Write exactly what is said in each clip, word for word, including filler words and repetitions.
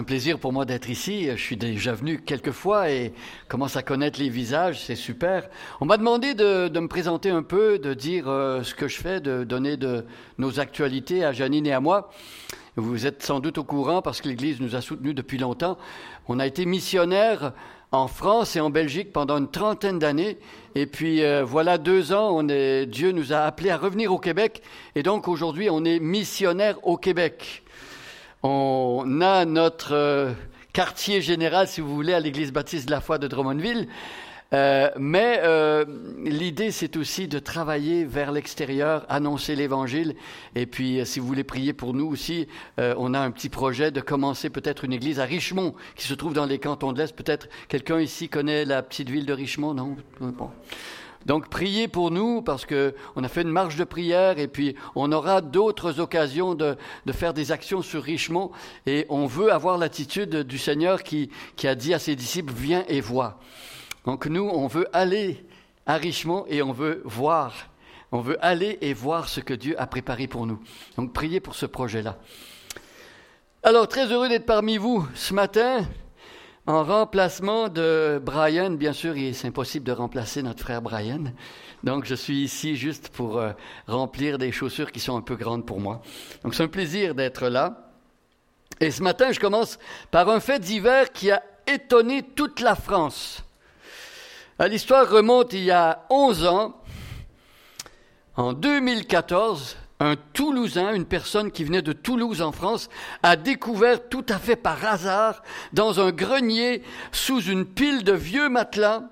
Un plaisir pour moi d'être ici. Je suis déjà venu quelques fois et commence à connaître les visages, c'est super. On m'a demandé de, de me présenter un peu, de dire euh, ce que je fais, de donner de nos actualités à Janine et à moi. Vous êtes sans doute au courant parce que l'Église nous a soutenus depuis longtemps. On a été missionnaires en France et en Belgique pendant une trentaine d'années. Et puis euh, voilà deux ans, on est, Dieu nous a appelés à revenir au Québec. Et donc aujourd'hui, on est missionnaires au Québec. On a notre euh, quartier général, si vous voulez, à l'Église baptiste de la foi de Drummondville. Euh, mais euh, l'idée, c'est aussi de travailler vers l'extérieur, annoncer l'Évangile. Et puis, si vous voulez prier pour nous aussi, euh, on a un petit projet de commencer peut-être une église à Richemont, qui se trouve dans les cantons de l'Est. Peut-être quelqu'un ici connaît la petite ville de Richemont, non? Bon. Donc, priez pour nous parce que on a fait une marche de prière et puis on aura d'autres occasions de, de faire des actions sur Richemont et on veut avoir l'attitude du Seigneur qui, qui a dit à ses disciples, viens et vois. Donc, nous, on veut aller à Richemont et on veut voir. On veut aller et voir ce que Dieu a préparé pour nous. Donc, priez pour ce projet-là. Alors, très heureux d'être parmi vous ce matin. En remplacement de Brian, bien sûr, il est impossible de remplacer notre frère Brian. Donc, je suis ici juste pour euh, remplir des chaussures qui sont un peu grandes pour moi. Donc, c'est un plaisir d'être là. Et ce matin, je commence par un fait divers qui a étonné toute la France. L'histoire remonte il y a onze ans. En deux mille quatorze, un Toulousain, une personne qui venait de Toulouse en France, a découvert tout à fait par hasard, dans un grenier, sous une pile de vieux matelas,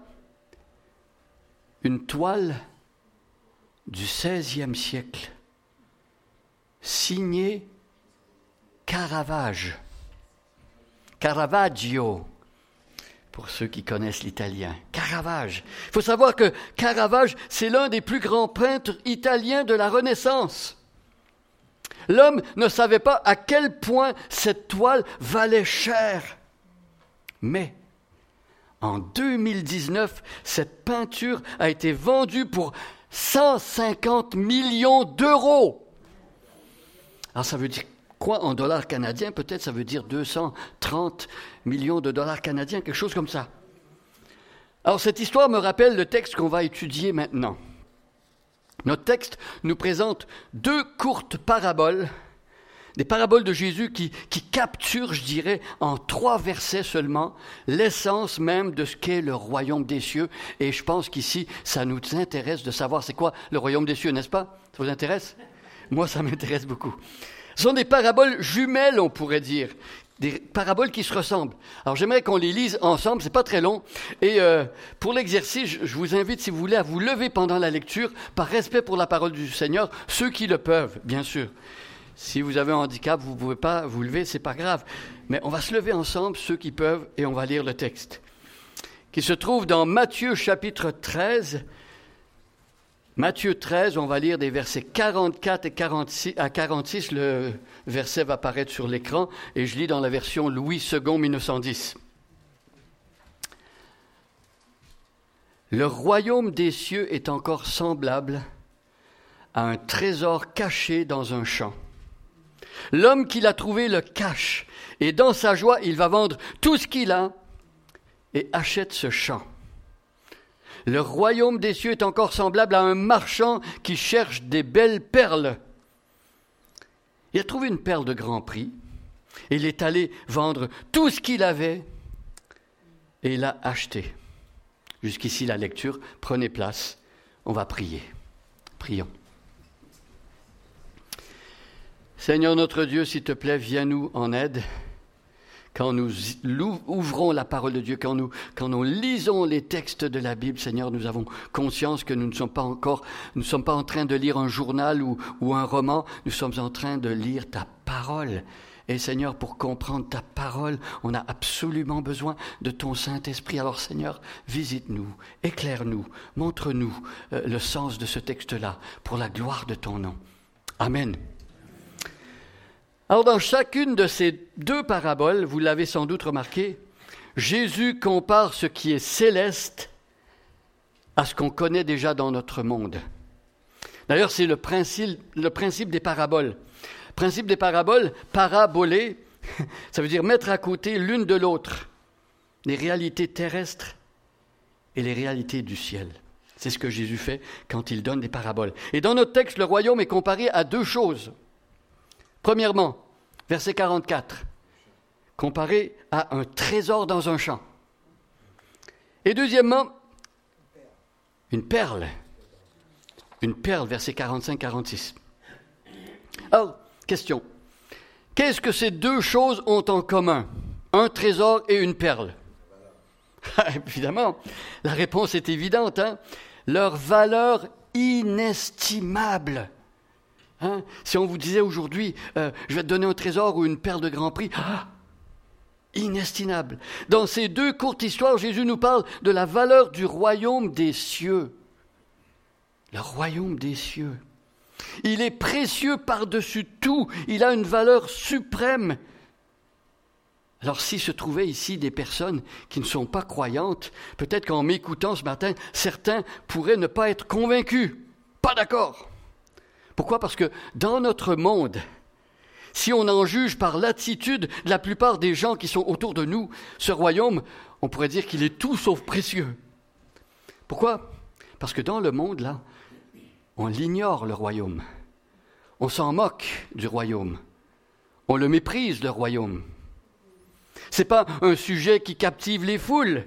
une toile du seizième siècle, signée Caravage. Caravaggio, pour ceux qui connaissent l'italien. Caravage. Il faut savoir que Caravage, c'est l'un des plus grands peintres italiens de la Renaissance. L'homme ne savait pas à quel point cette toile valait cher. Mais, en deux mille dix-neuf, cette peinture a été vendue pour cent cinquante millions d'euros. Alors, ça veut dire quoi en dollars canadiens? Peut-être ça veut dire deux cent trente millions de dollars canadiens, quelque chose comme ça. Alors, cette histoire me rappelle le texte qu'on va étudier maintenant. Notre texte nous présente deux courtes paraboles, des paraboles de Jésus qui, qui capturent, je dirais, en trois versets seulement, l'essence même de ce qu'est le royaume des cieux. Et je pense qu'ici, ça nous intéresse de savoir c'est quoi le royaume des cieux, n'est-ce pas? Ça vous intéresse? Moi, ça m'intéresse beaucoup. Ce sont des paraboles jumelles, on pourrait dire, des paraboles qui se ressemblent. Alors, j'aimerais qu'on les lise ensemble, c'est pas très long. Et euh, pour l'exercice, je vous invite, si vous voulez, à vous lever pendant la lecture, par respect pour la parole du Seigneur, ceux qui le peuvent, bien sûr. Si vous avez un handicap, vous ne pouvez pas vous lever, c'est pas grave. Mais on va se lever ensemble, ceux qui peuvent, et on va lire le texte, qui se trouve dans Matthieu chapitre treize. Matthieu treize, on va lire des versets quarante-quatre et quarante-six, à quarante-six, le verset va apparaître sur l'écran, et je lis dans la version Louis second mille neuf cent dix. Le royaume des cieux est encore semblable à un trésor caché dans un champ. L'homme qui l'a trouvé le cache, et dans sa joie, il va vendre tout ce qu'il a et achète ce champ. Le royaume des cieux est encore semblable à un marchand qui cherche des belles perles. Il a trouvé une perle de grand prix et il est allé vendre tout ce qu'il avait et il l'a acheté. Jusqu'ici la lecture, prenez place, on va prier. Prions. Seigneur notre Dieu, s'il te plaît, viens-nous en aide. Quand nous ouvrons la parole de Dieu, quand nous, quand nous lisons les textes de la Bible, Seigneur, nous avons conscience que nous ne sommes pas encore, nous ne sommes pas en train de lire un journal ou, ou un roman, nous sommes en train de lire ta parole. Et Seigneur, pour comprendre ta parole, on a absolument besoin de ton Saint-Esprit. Alors Seigneur, visite-nous, éclaire-nous, montre-nous euh, le sens de ce texte-là, pour la gloire de ton nom. Amen. Alors, dans chacune de ces deux paraboles, vous l'avez sans doute remarqué, Jésus compare ce qui est céleste à ce qu'on connaît déjà dans notre monde. D'ailleurs, c'est le principe, le principe des paraboles. Principe des paraboles, parabolé, Ça veut dire mettre à côté l'une de l'autre les réalités terrestres et les réalités du ciel. C'est ce que Jésus fait quand il donne des paraboles. Et dans notre texte, le royaume est comparé à deux choses. Premièrement, verset quarante-quatre, comparé à un trésor dans un champ. Et deuxièmement, une perle. Une perle, verset quarante-cinq quarante-six. Alors, question. Qu'est-ce que ces deux choses ont en commun? Un trésor et une perle. Évidemment, la réponse est évidente. Hein? Leur valeur inestimable. Hein? Si on vous disait aujourd'hui, euh, je vais te donner un trésor ou une perle de grand prix, ah, inestimable. Dans ces deux courtes histoires, Jésus nous parle de la valeur du royaume des cieux. Le royaume des cieux. Il est précieux par-dessus tout. Il a une valeur suprême. Alors, s'il se trouvait ici des personnes qui ne sont pas croyantes, peut-être qu'en m'écoutant ce matin, certains pourraient ne pas être convaincus. Pas d'accord. Pourquoi? Parce que dans notre monde, si on en juge par l'attitude de la plupart des gens qui sont autour de nous, ce royaume, on pourrait dire qu'il est tout sauf précieux. Pourquoi? Parce que dans le monde, là, on l'ignore, le royaume. On s'en moque du royaume. On le méprise, le royaume. Ce n'est pas un sujet qui captive les foules.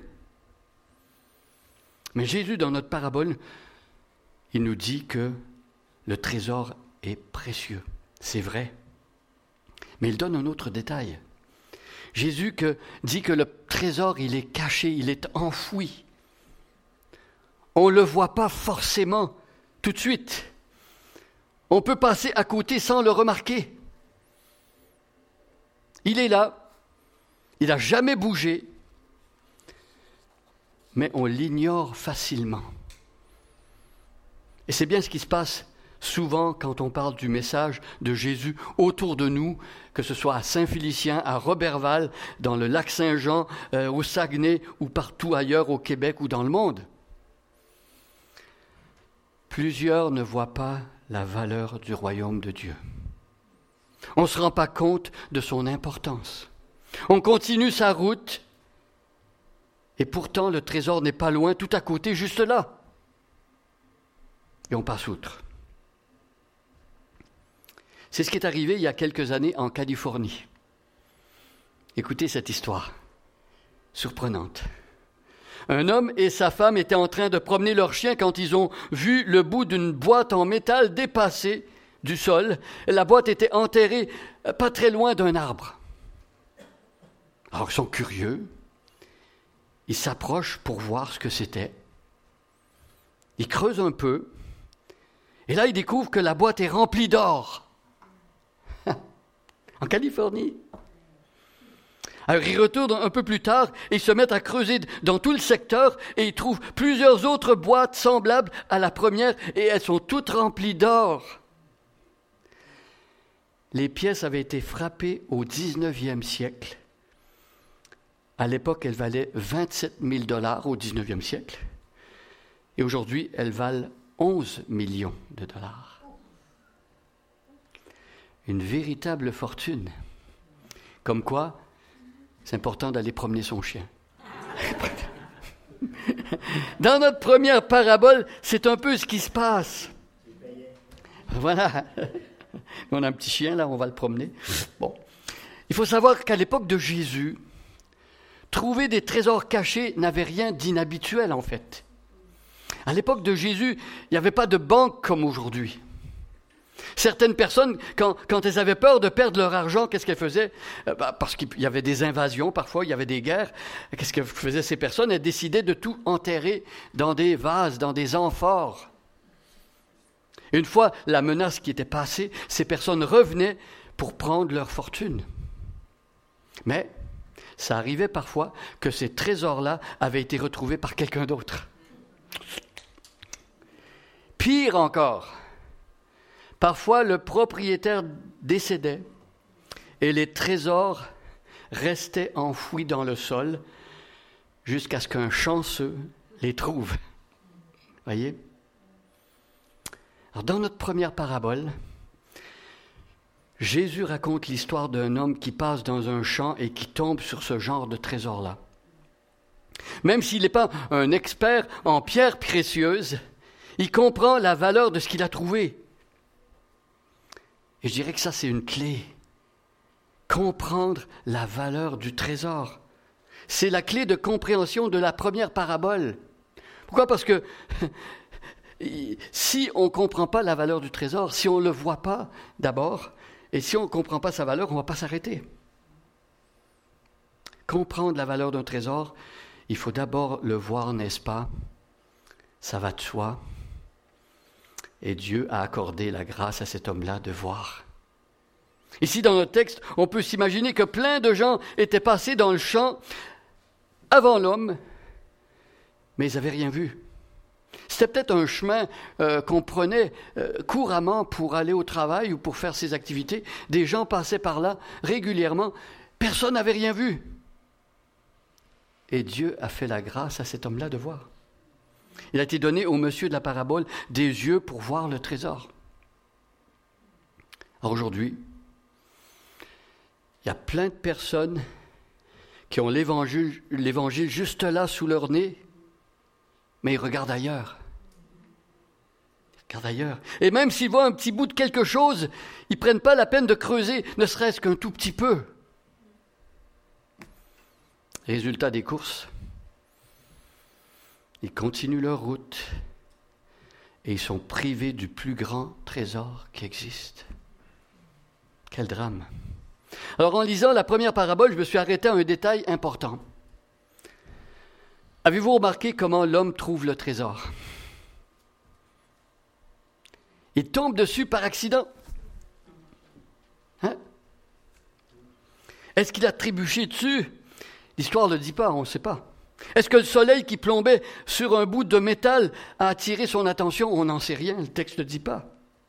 Mais Jésus, dans notre parabole, il nous dit que le trésor est précieux. C'est vrai. Mais il donne un autre détail. Jésus que, dit que le trésor, il est caché, il est enfoui. On ne le voit pas forcément tout de suite. On peut passer à côté sans le remarquer. Il est là. Il n'a jamais bougé, mais on l'ignore facilement. Et c'est bien ce qui se passe souvent quand on parle du message de Jésus autour de nous, que ce soit à Saint-Félicien, à Roberval, dans le lac Saint-Jean, euh, au Saguenay ou partout ailleurs au Québec ou dans le monde. Plusieurs ne voient pas la valeur du royaume de Dieu. On ne se rend pas compte de son importance. On continue sa route, et pourtant le trésor n'est pas loin, tout à côté, juste là. Et on passe outre. C'est ce qui est arrivé il y a quelques années en Californie. Écoutez cette histoire, surprenante. Un homme et sa femme étaient en train de promener leur chien quand ils ont vu le bout d'une boîte en métal dépasser du sol. La boîte était enterrée pas très loin d'un arbre. Alors ils sont curieux, ils s'approchent pour voir ce que c'était. Ils creusent un peu, et là ils découvrent que la boîte est remplie d'or. En Californie. Alors ils retournent un peu plus tard et ils se mettent à creuser dans tout le secteur et ils trouvent plusieurs autres boîtes semblables à la première et elles sont toutes remplies d'or. Les pièces avaient été frappées au dix-neuvième siècle. À l'époque, elles valaient vingt-sept mille dollars au dix-neuvième siècle. Et aujourd'hui, elles valent onze millions de dollars. Une véritable fortune. Comme quoi, c'est important d'aller promener son chien. Dans notre première parabole, c'est un peu ce qui se passe. Voilà. On a un petit chien, là, on va le promener. Bon. Il faut savoir qu'à l'époque de Jésus, trouver des trésors cachés n'avait rien d'inhabituel, en fait. À l'époque de Jésus, il n'y avait pas de banque comme aujourd'hui. Certaines personnes, quand, quand elles avaient peur de perdre leur argent, qu'est-ce qu'elles faisaient? euh, bah, Parce qu'il y avait des invasions, parfois, il y avait des guerres. Qu'est-ce que faisaient ces personnes? Elles décidaient de tout enterrer dans des vases, dans des amphores. Une fois la menace qui était passée, ces personnes revenaient pour prendre leur fortune. Mais ça arrivait parfois que ces trésors-là avaient été retrouvés par quelqu'un d'autre. Pire encore, parfois le propriétaire décédait et les trésors restaient enfouis dans le sol jusqu'à ce qu'un chanceux les trouve. Voyez? Alors dans notre première parabole, Jésus raconte l'histoire d'un homme qui passe dans un champ et qui tombe sur ce genre de trésor-là. Même s'il n'est pas un expert en pierres précieuses, il comprend la valeur de ce qu'il a trouvé. Et je dirais que ça, c'est une clé. Comprendre la valeur du trésor. C'est la clé de compréhension de la première parabole. Pourquoi? Parce que si on ne comprend pas la valeur du trésor, si on ne le voit pas d'abord, et si on ne comprend pas sa valeur, on ne va pas s'arrêter. Comprendre la valeur d'un trésor, il faut d'abord le voir, n'est-ce pas? Ça va de soi. Et Dieu a accordé la grâce à cet homme-là de voir. Ici, dans notre texte, on peut s'imaginer que plein de gens étaient passés dans le champ avant l'homme, mais ils n'avaient rien vu. C'était peut-être un chemin euh, qu'on prenait euh, couramment pour aller au travail ou pour faire ses activités. Des gens passaient par là régulièrement. Personne n'avait rien vu. Et Dieu a fait la grâce à cet homme-là de voir. Il a été donné au monsieur de la parabole des yeux pour voir le trésor. Alors aujourd'hui, il y a plein de personnes qui ont l'évangile, l'évangile juste là sous leur nez, mais ils regardent ailleurs. Ils regardent ailleurs. Et même s'ils voient un petit bout de quelque chose, ils ne prennent pas la peine de creuser, ne serait-ce qu'un tout petit peu. Résultat des courses, ils continuent leur route et ils sont privés du plus grand trésor qui existe. Quel drame! Alors en lisant la première parabole, je me suis arrêté à un détail important. Avez-vous remarqué comment l'homme trouve le trésor? Il tombe dessus par accident. Hein? Est-ce qu'il a trébuché dessus? L'histoire ne le dit pas, on ne sait pas. Est-ce que le soleil qui plombait sur un bout de métal a attiré son attention? On n'en sait rien, le texte ne le dit pas.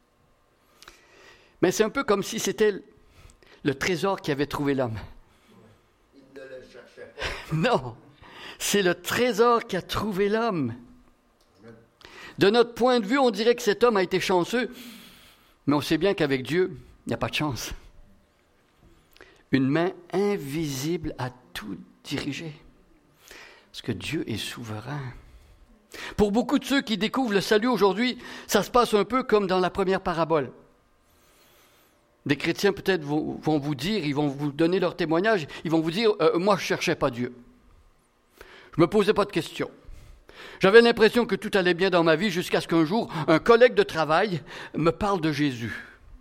Mais c'est un peu comme si c'était le trésor qui avait trouvé l'homme. Il ne le cherchait pas. Non, c'est le trésor qui a trouvé l'homme. De notre point de vue, on dirait que cet homme a été chanceux, mais on sait bien qu'avec Dieu, il n'y a pas de chance. Une main invisible a tout dirigé. Parce que Dieu est souverain. Pour beaucoup de ceux qui découvrent le salut aujourd'hui, ça se passe un peu comme dans la première parabole. Des chrétiens peut-être vont, vont vous dire, ils vont vous donner leur témoignage, ils vont vous dire euh, « Moi, je ne cherchais pas Dieu. Je ne me posais pas de questions. J'avais l'impression que tout allait bien dans ma vie jusqu'à ce qu'un jour, un collègue de travail me parle de Jésus.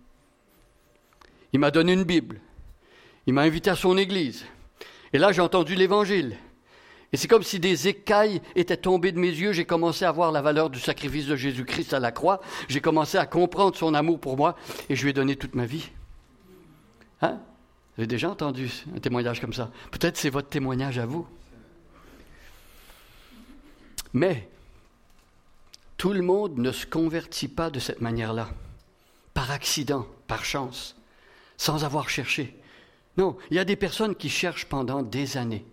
Il m'a donné une Bible. Il m'a invité à son église. Et là, j'ai entendu l'Évangile. Et c'est comme si des écailles étaient tombées de mes yeux. J'ai commencé à voir la valeur du sacrifice de Jésus-Christ à la croix. J'ai commencé à comprendre son amour pour moi et je lui ai donné toute ma vie. Hein? Vous avez déjà entendu un témoignage comme ça? Peut-être c'est votre témoignage à vous. Mais tout le monde ne se convertit pas de cette manière-là, par accident, par chance, sans avoir cherché. Non, il y a des personnes qui cherchent pendant des années.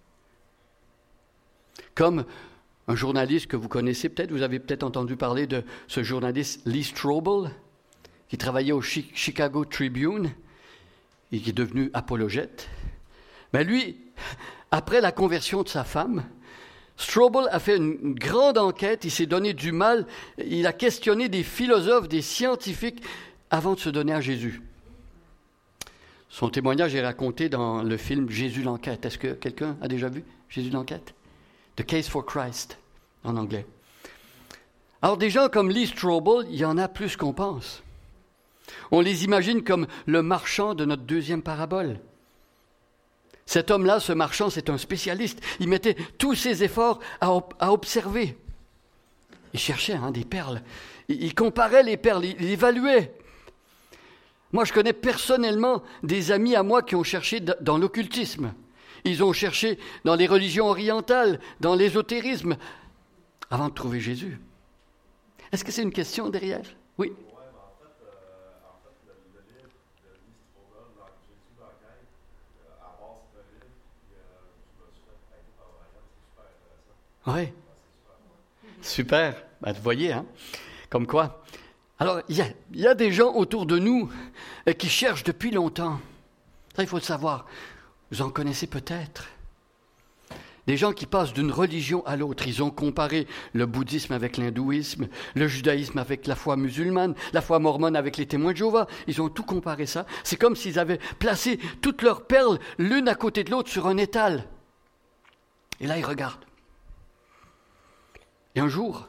Comme un journaliste que vous connaissez peut-être, vous avez peut-être entendu parler de ce journaliste Lee Strobel, qui travaillait au Chicago Tribune et qui est devenu apologète. Mais lui, après la conversion de sa femme, Strobel a fait une grande enquête, il s'est donné du mal, il a questionné des philosophes, des scientifiques avant de se donner à Jésus. Son témoignage est raconté dans le film Jésus l'enquête. Est-ce que quelqu'un a déjà vu Jésus l'enquête? The Case for Christ, en anglais. Alors des gens comme Lee Strobel, il y en a plus qu'on pense. On les imagine comme le marchand de notre deuxième parabole. Cet homme-là, ce marchand, c'est un spécialiste. Il mettait tous ses efforts à, op- à observer. Il cherchait hein, des perles. Il, il comparait les perles, il, il évaluait. Moi, je connais personnellement des amis à moi qui ont cherché d- dans l'occultisme. Ils ont cherché dans les religions orientales, dans l'ésotérisme, avant de trouver Jésus. Est-ce que c'est une question derrière? Oui. Oui, mais en fait, euh, en fait le, le livre de Lee Strobel, Jésus l'enquête, euh, à base de livre, puis euh, je me suis fait aider par Ryan, c'est super intéressant. Oui. Ouais, c'est super. Super. Ben, vous voyez, hein? Comme quoi. Alors, il y a, il y a des gens autour de nous et qui cherchent depuis longtemps. Ça, il faut le savoir. Vous en connaissez peut-être. Des gens qui passent d'une religion à l'autre. Ils ont comparé le bouddhisme avec l'hindouisme, le judaïsme avec la foi musulmane, la foi mormone avec les témoins de Jéhovah. Ils ont tout comparé ça. C'est comme s'ils avaient placé toutes leurs perles l'une à côté de l'autre sur un étal. Et là, ils regardent. Et un jour,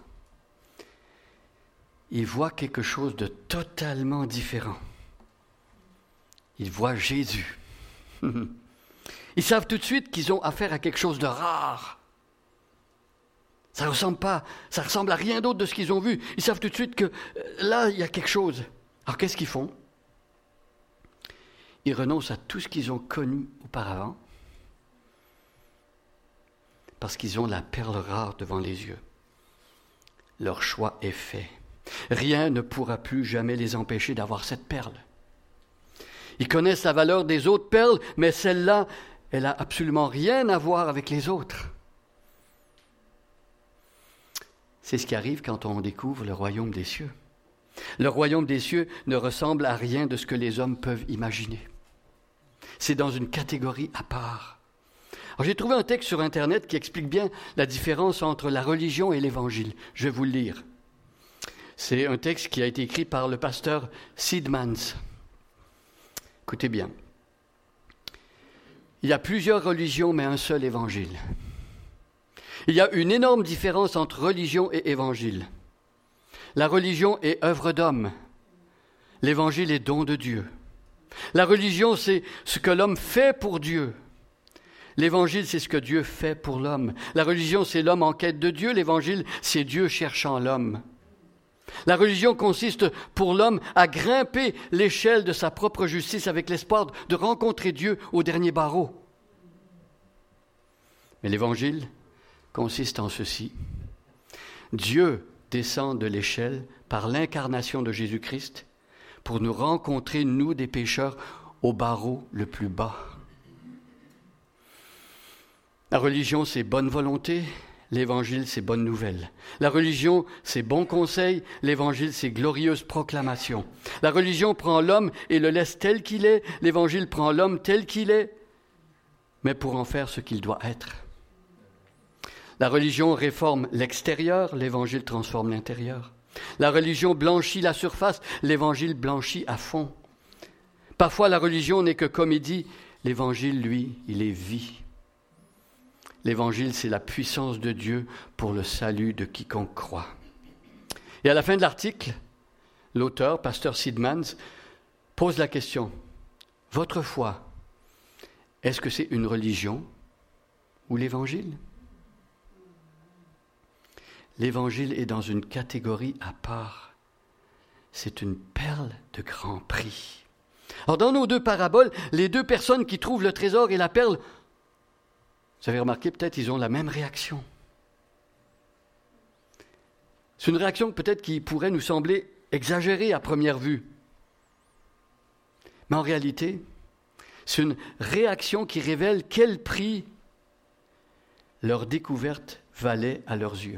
ils voient quelque chose de totalement différent. Ils voient Jésus. Ils savent tout de suite qu'ils ont affaire à quelque chose de rare. Ça ressemble pas, ça ressemble à rien d'autre de ce qu'ils ont vu. Ils savent tout de suite que là, il y a quelque chose. Alors, qu'est-ce qu'ils font? Ils renoncent à tout ce qu'ils ont connu auparavant parce qu'ils ont la perle rare devant les yeux. Leur choix est fait. Rien ne pourra plus jamais les empêcher d'avoir cette perle. Ils connaissent la valeur des autres perles, mais celle-là, elle n'a absolument rien à voir avec les autres. C'est ce qui arrive quand on découvre le royaume des cieux. Le royaume des cieux ne ressemble à rien de ce que les hommes peuvent imaginer. C'est dans une catégorie à part. Alors, j'ai trouvé un texte sur Internet qui explique bien la différence entre la religion et l'Évangile. Je vais vous le lire. C'est un texte qui a été écrit par le pasteur Sidmans. Écoutez bien. Il y a plusieurs religions, mais un seul évangile. Il y a une énorme différence entre religion et évangile. La religion est œuvre d'homme. L'évangile est don de Dieu. La religion, c'est ce que l'homme fait pour Dieu. L'évangile, c'est ce que Dieu fait pour l'homme. La religion, c'est l'homme en quête de Dieu. L'évangile, c'est Dieu cherchant l'homme. La religion consiste pour l'homme à grimper l'échelle de sa propre justice avec l'espoir de rencontrer Dieu au dernier barreau. Mais l'Évangile consiste en ceci. Dieu descend de l'échelle par l'incarnation de Jésus-Christ pour nous rencontrer, nous des pécheurs, au barreau le plus bas. La religion, c'est bonne volonté. L'Évangile, c'est bonne nouvelle. La religion, c'est bon conseil. L'Évangile, c'est glorieuse proclamation. La religion prend l'homme et le laisse tel qu'il est. L'Évangile prend l'homme tel qu'il est, mais pour en faire ce qu'il doit être. La religion réforme l'extérieur. L'Évangile transforme l'intérieur. La religion blanchit la surface. L'Évangile blanchit à fond. Parfois, la religion n'est que comédie. L'Évangile, lui, il est vie. L'Évangile, c'est la puissance de Dieu pour le salut de quiconque croit. Et à la fin de l'article, l'auteur, pasteur Sidmans, pose la question, votre foi, est-ce que c'est une religion ou l'Évangile? L'Évangile est dans une catégorie à part. C'est une perle de grand prix. Alors, dans nos deux paraboles, les deux personnes qui trouvent le trésor et la perle, vous avez remarqué, peut-être, ils ont la même réaction. C'est une réaction peut-être qui pourrait nous sembler exagérée à première vue. Mais en réalité, c'est une réaction qui révèle quel prix leur découverte valait à leurs yeux.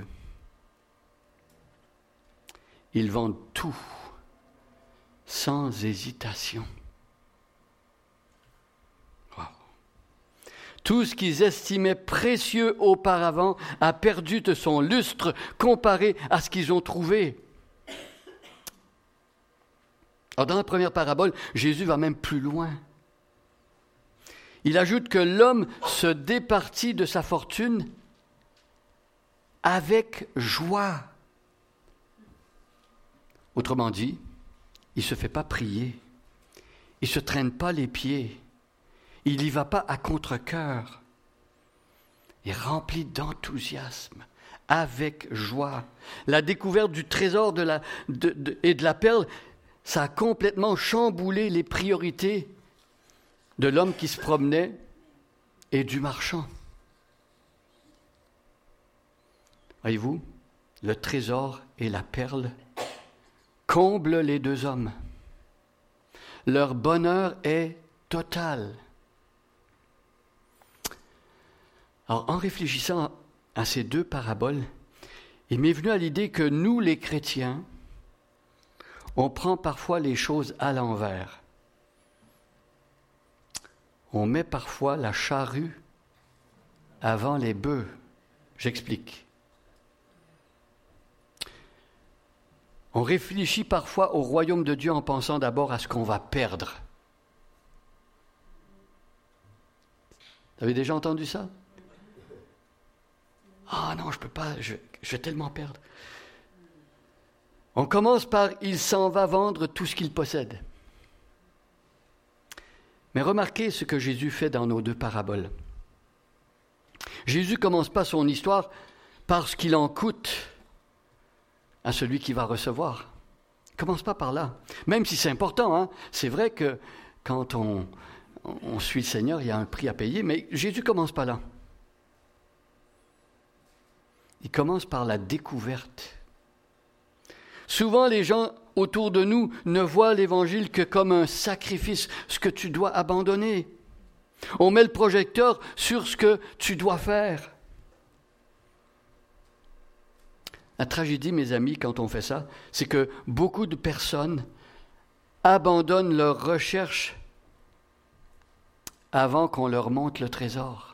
Ils vendent tout, sans hésitation. Tout ce qu'ils estimaient précieux auparavant a perdu de son lustre comparé à ce qu'ils ont trouvé. Alors, dans la première parabole, Jésus va même plus loin. Il ajoute que l'homme se départit de sa fortune avec joie. Autrement dit, il ne se fait pas prier, il ne se traîne pas les pieds. Il n'y va pas à contre-cœur. Il est rempli d'enthousiasme, avec joie. La découverte du trésor de la, de, de, et de la perle, ça a complètement chamboulé les priorités de l'homme qui se promenait et du marchand. Voyez-vous, le trésor et la perle comblent les deux hommes. Leur bonheur est total. Alors, en réfléchissant à ces deux paraboles, il m'est venu à l'idée que nous, les chrétiens, on prend parfois les choses à l'envers. on met parfois la charrue avant les bœufs. J'explique. On réfléchit parfois au royaume de Dieu en pensant d'abord à ce qu'on va perdre. Vous avez déjà entendu ça? Ah non, je ne peux pas, je, je vais tellement perdre. On commence par « il s'en va vendre tout ce qu'il possède ». Mais remarquez ce que Jésus fait dans nos deux paraboles. Jésus ne commence pas son histoire par ce qu'il en coûte à celui qui va recevoir. Il ne commence pas par là. Même si c'est important, hein. C'est vrai que quand on, on suit le Seigneur, il y a un prix à payer, mais Jésus ne commence pas là. Il commence par la découverte. Souvent, les gens autour de nous ne voient l'Évangile que comme un sacrifice, ce que tu dois abandonner. On met le projecteur sur ce que tu dois faire. La tragédie, mes amis, quand on fait ça, c'est que beaucoup de personnes abandonnent leur recherche avant qu'on leur montre le trésor.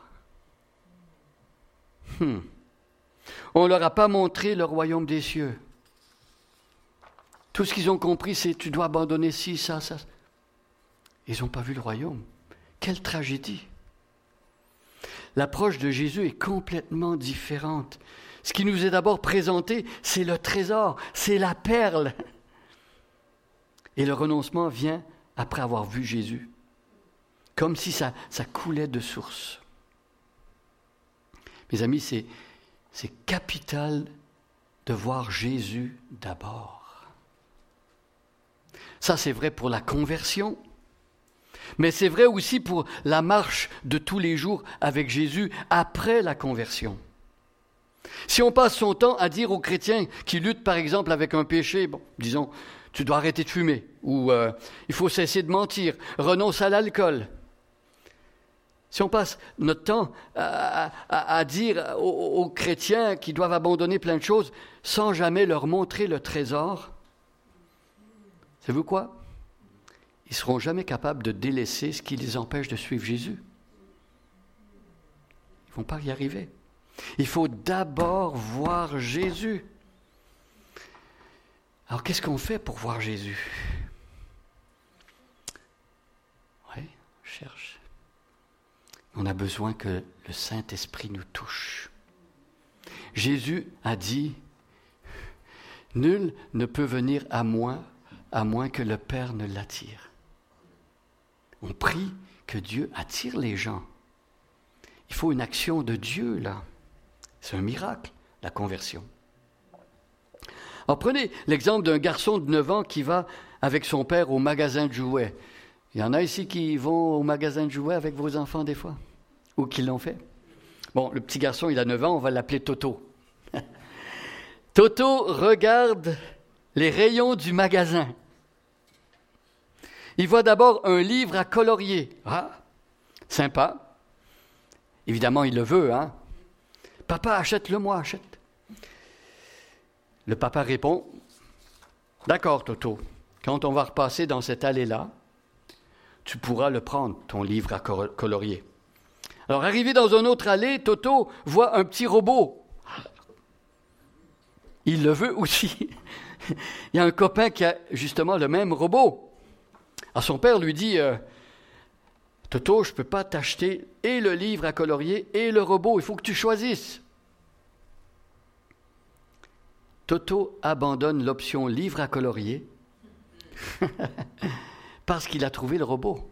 Hmm. On ne leur a pas montré le royaume des cieux. Tout ce qu'ils ont compris, c'est « tu dois abandonner ci, ça, ça ». Ils n'ont pas vu le royaume. Quelle tragédie! L'approche de Jésus est complètement différente. Ce qui nous est d'abord présenté, c'est le trésor, c'est la perle. Et le renoncement vient après avoir vu Jésus, comme si ça, ça coulait de source. Mes amis, c'est, c'est capital de voir Jésus d'abord. Ça, c'est vrai pour la conversion, mais c'est vrai aussi pour la marche de tous les jours avec Jésus après la conversion. Si on passe son temps à dire aux chrétiens qui luttent par exemple avec un péché, bon, disons, tu dois arrêter de fumer, ou euh, il faut cesser de mentir, renonce à l'alcool. Si on passe notre temps à, à, à dire aux, aux chrétiens qui doivent abandonner plein de choses sans jamais leur montrer le trésor, savez-vous quoi? Ils ne seront jamais capables de délaisser ce qui les empêche de suivre Jésus. Ils ne vont pas y arriver. Il faut d'abord voir Jésus. Alors, qu'est-ce qu'on fait pour voir Jésus? Oui, on cherche. On a besoin que le Saint-Esprit nous touche. Jésus a dit, « Nul ne peut venir à moi à moins que le Père ne l'attire. » On prie que Dieu attire les gens. Il faut une action de Dieu, là. C'est un miracle, la conversion. Alors prenez l'exemple d'un garçon de neuf ans qui va avec son père au magasin de jouets. Il y en a ici qui vont au magasin de jouets avec vos enfants des fois, ou qui l'ont fait. Bon, le petit garçon, il a neuf ans, on va l'appeler Toto. Toto regarde les rayons du magasin. Il voit d'abord un livre à colorier. Ah, sympa. Évidemment, il le veut, hein. Papa, achète-le-moi, achète. Le papa répond, d'accord, Toto, quand on va repasser dans cette allée-là, tu pourras le prendre, ton livre à colorier. Alors, arrivé dans une autre allée, Toto voit un petit robot. Il le veut aussi. Il y a un copain qui a justement le même robot. Alors son père lui dit, euh, « Toto, je ne peux pas t'acheter et le livre à colorier et le robot, il faut que tu choisisses. » Toto abandonne l'option livre à colorier parce qu'il a trouvé le robot.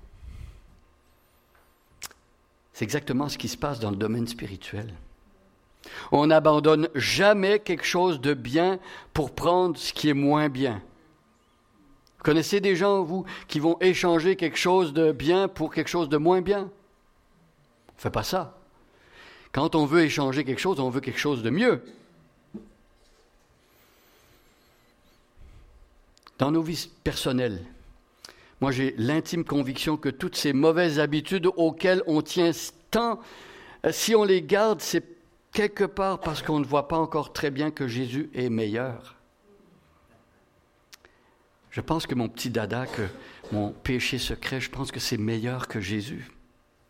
C'est exactement ce qui se passe dans le domaine spirituel. On n'abandonne jamais quelque chose de bien pour prendre ce qui est moins bien. Vous connaissez des gens, vous, qui vont échanger quelque chose de bien pour quelque chose de moins bien? On ne fait pas ça. Quand on veut échanger quelque chose, on veut quelque chose de mieux. Dans nos vies personnelles, moi j'ai l'intime conviction que toutes ces mauvaises habitudes auxquelles on tient tant, si on les garde, c'est quelque part parce qu'on ne voit pas encore très bien que Jésus est meilleur. Je pense que mon petit dada, que mon péché secret, je pense que c'est meilleur que Jésus.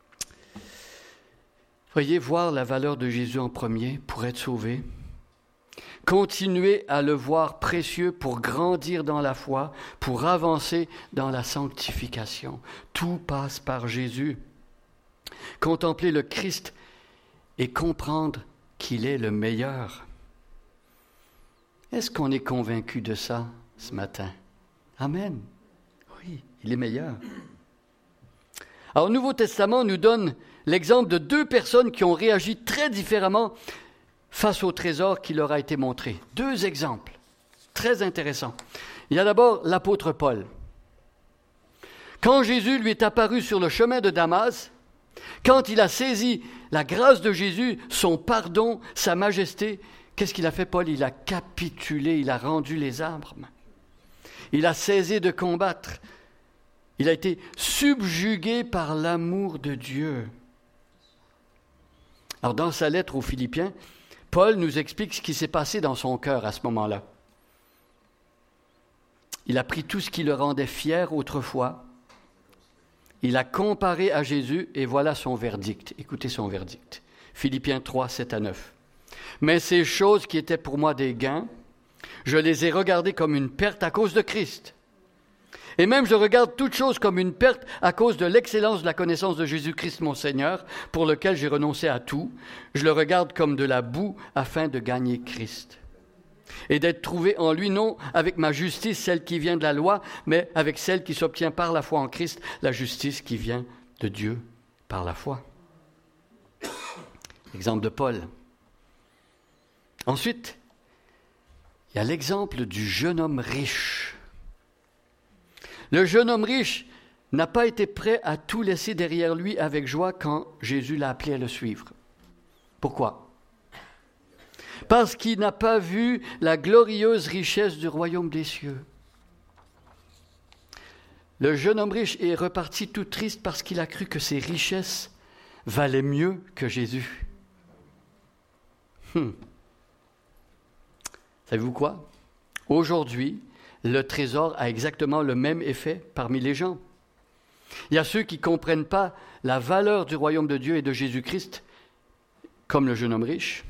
Voyez, voir la valeur de Jésus en premier pour être sauvé. Continuer à le voir précieux pour grandir dans la foi, pour avancer dans la sanctification. Tout passe par Jésus. Contempler le Christ et comprendre qu'il est le meilleur. Est-ce qu'on est convaincu de ça ce matin? Amen. Oui, il est meilleur. Alors, le Nouveau Testament nous donne l'exemple de deux personnes qui ont réagi très différemment face au trésor qui leur a été montré. Deux exemples très intéressants. Il y a d'abord l'apôtre Paul. Quand Jésus lui est apparu sur le chemin de Damas, quand il a saisi la grâce de Jésus, son pardon, sa majesté, qu'est-ce qu'il a fait, Paul? Il a capitulé, il a rendu les armes. Il a cessé de combattre. Il a été subjugué par l'amour de Dieu. Alors, dans sa lettre aux Philippiens, Paul nous explique ce qui s'est passé dans son cœur à ce moment-là. Il a pris tout ce qui le rendait fier autrefois. Il a comparé à Jésus et voilà son verdict. Écoutez son verdict. Philippiens trois, sept à neuf. « Mais ces choses qui étaient pour moi des gains, je les ai regardées comme une perte à cause de Christ. Et même je regarde toutes choses comme une perte à cause de l'excellence de la connaissance de Jésus-Christ mon Seigneur, pour lequel j'ai renoncé à tout. Je le regarde comme de la boue afin de gagner Christ. Et d'être trouvé en lui, non avec ma justice, celle qui vient de la loi, mais avec celle qui s'obtient par la foi en Christ, la justice qui vient de Dieu par la foi. » Exemple de Paul. Ensuite, il y a l'exemple du jeune homme riche. Le jeune homme riche n'a pas été prêt à tout laisser derrière lui avec joie quand Jésus l'a appelé à le suivre. Pourquoi? Parce qu'il n'a pas vu la glorieuse richesse du royaume des cieux. Le jeune homme riche est reparti tout triste parce qu'il a cru que ses richesses valaient mieux que Jésus. Hum. Savez-vous quoi? Aujourd'hui, le trésor a exactement le même effet parmi les gens. Il y a ceux qui ne comprennent pas la valeur du royaume de Dieu et de Jésus-Christ, comme le jeune homme riche.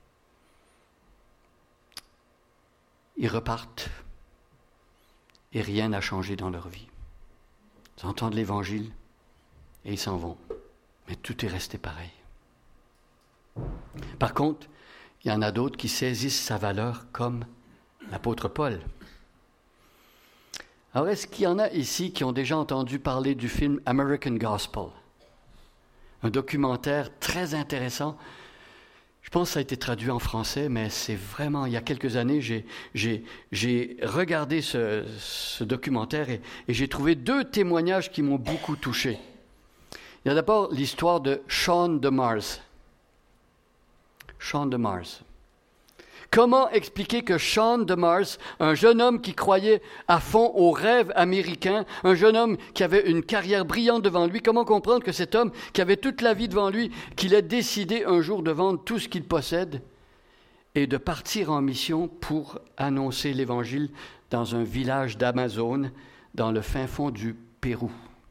Ils repartent et rien n'a changé dans leur vie. Ils entendent l'Évangile et ils s'en vont. Mais tout est resté pareil. Par contre, il y en a d'autres qui saisissent sa valeur comme l'apôtre Paul. Alors, est-ce qu'il y en a ici qui ont déjà entendu parler du film American Gospel? Un documentaire très intéressant. Je pense que ça a été traduit en français, mais c'est vraiment, il y a quelques années, j'ai, j'ai, j'ai regardé ce, ce documentaire et, et j'ai trouvé deux témoignages qui m'ont beaucoup touché. Il y a d'abord l'histoire de Sean DeMars. Sean DeMars. Comment expliquer que Sean DeMars, un jeune homme qui croyait à fond au rêve américain, un jeune homme qui avait une carrière brillante devant lui, comment comprendre que cet homme qui avait toute la vie devant lui, qu'il ait décidé un jour de vendre tout ce qu'il possède et de partir en mission pour annoncer l'Évangile dans un village d'Amazon, dans le fin fond du Pérou?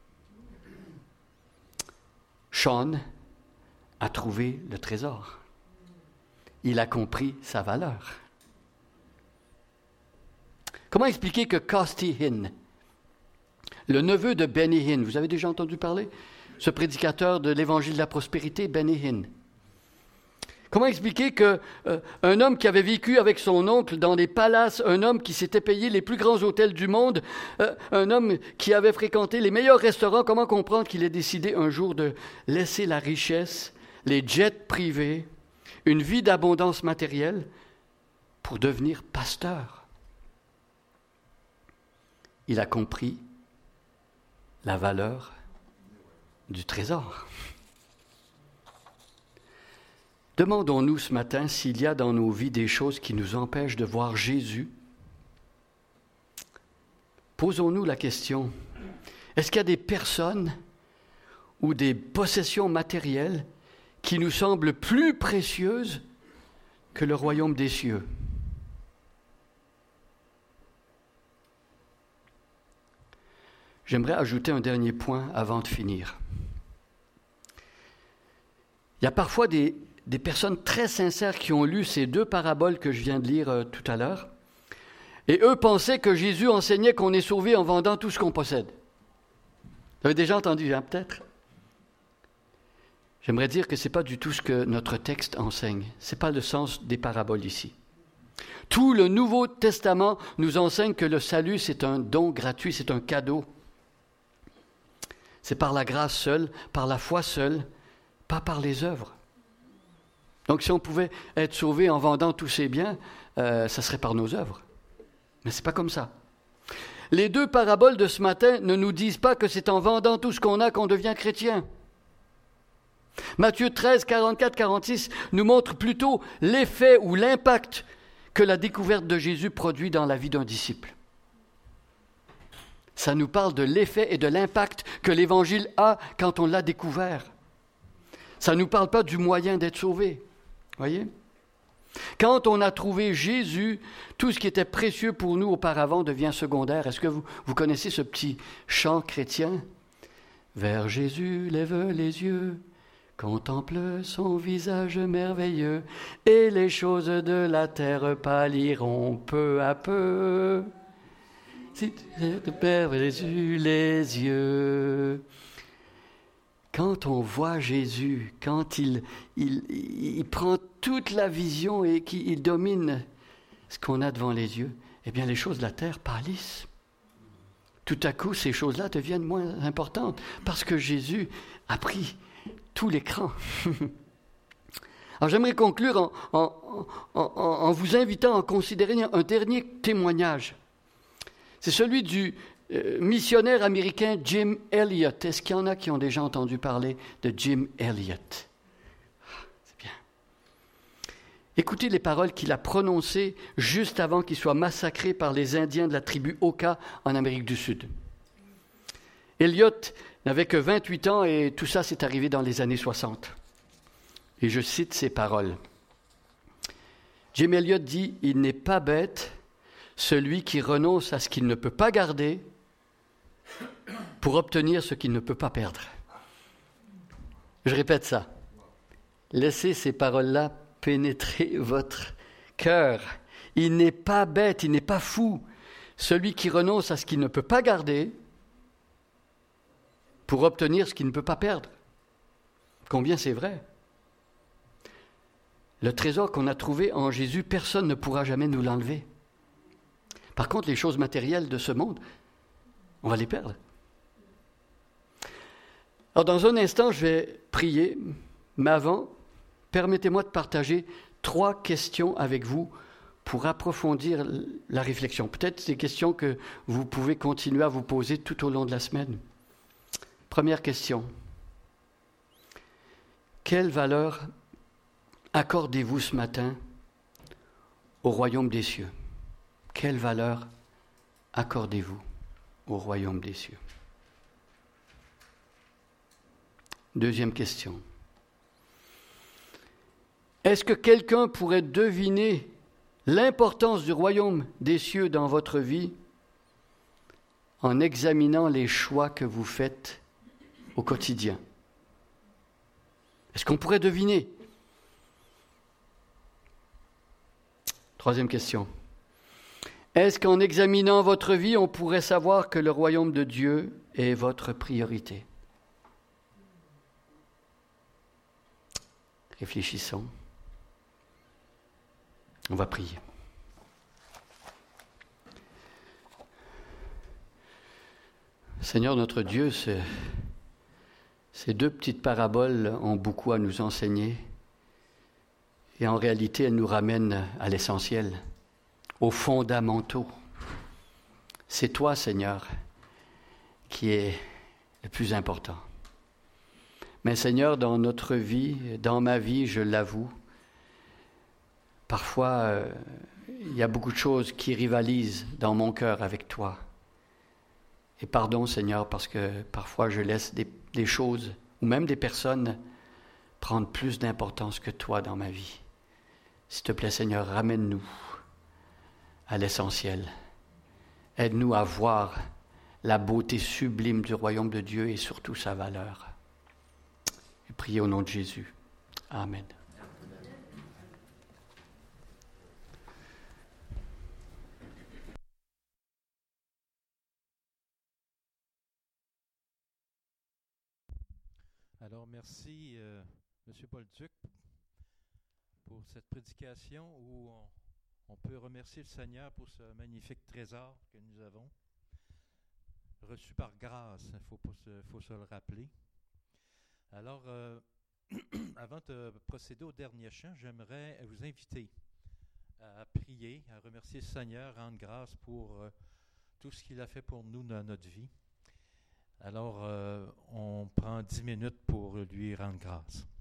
Sean a trouvé le trésor. Il a compris sa valeur. Comment expliquer que Costi Hinn, le neveu de Benny Hinn, vous avez déjà entendu parler? Ce prédicateur de l'Évangile de la prospérité, Benny Hinn. Comment expliquer qu'un euh, homme qui avait vécu avec son oncle dans des palaces, un homme qui s'était payé les plus grands hôtels du monde, euh, un homme qui avait fréquenté les meilleurs restaurants, comment comprendre qu'il ait décidé un jour de laisser la richesse, les jets privés, une vie d'abondance matérielle pour devenir pasteur? Il a compris la valeur du trésor. Demandons-nous ce matin s'il y a dans nos vies des choses qui nous empêchent de voir Jésus. Posons-nous la question, est-ce qu'il y a des personnes ou des possessions matérielles qui nous semblent plus précieuses que le royaume des cieux? J'aimerais ajouter un dernier point avant de finir. Il y a parfois des, des personnes très sincères qui ont lu ces deux paraboles que je viens de lire euh, tout à l'heure. Et eux pensaient que Jésus enseignait qu'on est sauvé en vendant tout ce qu'on possède. Vous avez déjà entendu, hein, peut-être? J'aimerais dire que ce n'est pas du tout ce que notre texte enseigne. Ce n'est pas le sens des paraboles ici. Tout le Nouveau Testament nous enseigne que le salut, c'est un don gratuit, c'est un cadeau. C'est par la grâce seule, par la foi seule, pas par les œuvres. Donc si on pouvait être sauvé en vendant tous ses biens, euh, ça serait par nos œuvres. Mais ce n'est pas comme ça. Les deux paraboles de ce matin ne nous disent pas que c'est en vendant tout ce qu'on a qu'on devient chrétien. Matthieu treize, quarante-quatre, quarante-six nous montre plutôt l'effet ou l'impact que la découverte de Jésus produit dans la vie d'un disciple. Ça nous parle de l'effet et de l'impact que l'Évangile a quand on l'a découvert. Ça ne nous parle pas du moyen d'être sauvé. Voyez ? Quand on a trouvé Jésus, tout ce qui était précieux pour nous auparavant devient secondaire. Est-ce que vous, vous connaissez ce petit chant chrétien? Vers Jésus lève les yeux, contemple son visage merveilleux, et les choses de la terre pâliront peu à peu. Si tu vers Jésus les yeux. Quand on voit Jésus, quand il, il, il prend toute la vision et qu'il domine ce qu'on a devant les yeux, eh bien les choses de la terre pâlissent. Tout à coup, ces choses-là deviennent moins importantes parce que Jésus a pris tout l'écran. Alors j'aimerais conclure en, en, en, en vous invitant à considérer un dernier témoignage. C'est celui du euh, missionnaire américain Jim Elliot. Est-ce qu'il y en a qui ont déjà entendu parler de Jim Elliot? C'est bien. Écoutez les paroles qu'il a prononcées juste avant qu'il soit massacré par les Indiens de la tribu Oka en Amérique du Sud. Elliot n'avait que vingt-huit ans et tout ça s'est arrivé dans les années soixante. Et je cite ces paroles. Jim Elliot dit « Il n'est pas bête celui qui renonce à ce qu'il ne peut pas garder pour obtenir ce qu'il ne peut pas perdre. » Je répète ça. Laissez ces paroles-là pénétrer votre cœur. Il n'est pas bête, il n'est pas fou, celui qui renonce à ce qu'il ne peut pas garder pour obtenir ce qu'il ne peut pas perdre. Combien c'est vrai? Le trésor qu'on a trouvé en Jésus, personne ne pourra jamais nous l'enlever. Par contre, les choses matérielles de ce monde, on va les perdre. Alors, dans un instant, je vais prier, mais avant, permettez-moi de partager trois questions avec vous pour approfondir la réflexion. Peut-être des questions que vous pouvez continuer à vous poser tout au long de la semaine. Première question. Quelle valeur accordez-vous ce matin au royaume des cieux? Quelle valeur accordez-vous au royaume des cieux? Deuxième question. Est-ce que quelqu'un pourrait deviner l'importance du royaume des cieux dans votre vie en examinant les choix que vous faites au quotidien? Est-ce qu'on pourrait deviner? Troisième question. Est-ce qu'en examinant votre vie, on pourrait savoir que le royaume de Dieu est votre priorité? Réfléchissons. On va prier. Seigneur notre Dieu, ce, ces deux petites paraboles ont beaucoup à nous enseigner. Et en réalité, elles nous ramènent à l'essentiel, aux fondamentaux. C'est toi, Seigneur, qui est le plus important. Mais Seigneur, dans notre vie, dans ma vie, je l'avoue, parfois, euh, il y a beaucoup de choses qui rivalisent dans mon cœur avec toi. Et pardon, Seigneur, parce que parfois je laisse des, des choses, ou même des personnes, prendre plus d'importance que toi dans ma vie. S'il te plaît, Seigneur, ramène-nous à l'essentiel. Aide-nous à voir la beauté sublime du royaume de Dieu et surtout sa valeur. Et priez au nom de Jésus. Amen. Alors, merci, euh, M. Bolduc, pour cette prédication où on, on peut remercier le Seigneur pour ce magnifique trésor que nous avons, reçu par grâce, il faut, se, faut se le rappeler. Alors, euh, avant de procéder au dernier chant, j'aimerais vous inviter à prier, à remercier le Seigneur, rendre grâce pour euh, tout ce qu'il a fait pour nous dans notre vie. Alors, euh, on prend dix minutes pour lui rendre grâce.